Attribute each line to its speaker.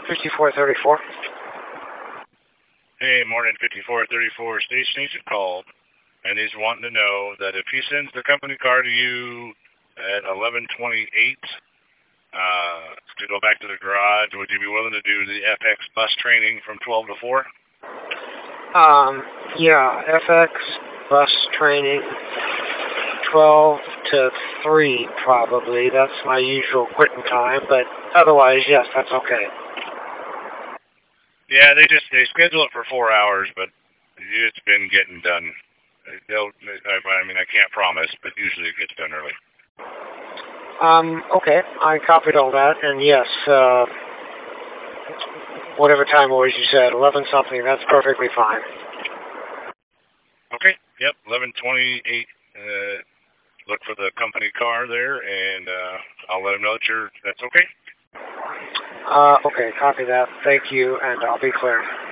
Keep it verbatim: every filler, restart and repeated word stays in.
Speaker 1: fifty-four thirty-four.
Speaker 2: Hey, morning, fifty-four thirty-four station agent called, and he's wanting to know that if he sends the company car to you at eleven twenty-eight uh, to go back to the garage, would you be willing to do the F X bus training from twelve to four?
Speaker 1: Um, yeah, F X bus training, twelve to three probably. That's my usual quitting time, but otherwise, yes, that's okay.
Speaker 2: Yeah, they just, they schedule it for four hours, but it's been getting done. They'll, I mean, I can't promise, but usually it gets done early.
Speaker 1: Um, okay, I copied all that, and yes, uh, whatever time it was you said, eleven something, that's perfectly fine.
Speaker 2: Okay, yep, eleven twenty-eight, uh, look for the company car there, and uh, I'll let them know that you're, that's okay.
Speaker 1: Uh, okay, copy that. Thank you, and I'll be clear.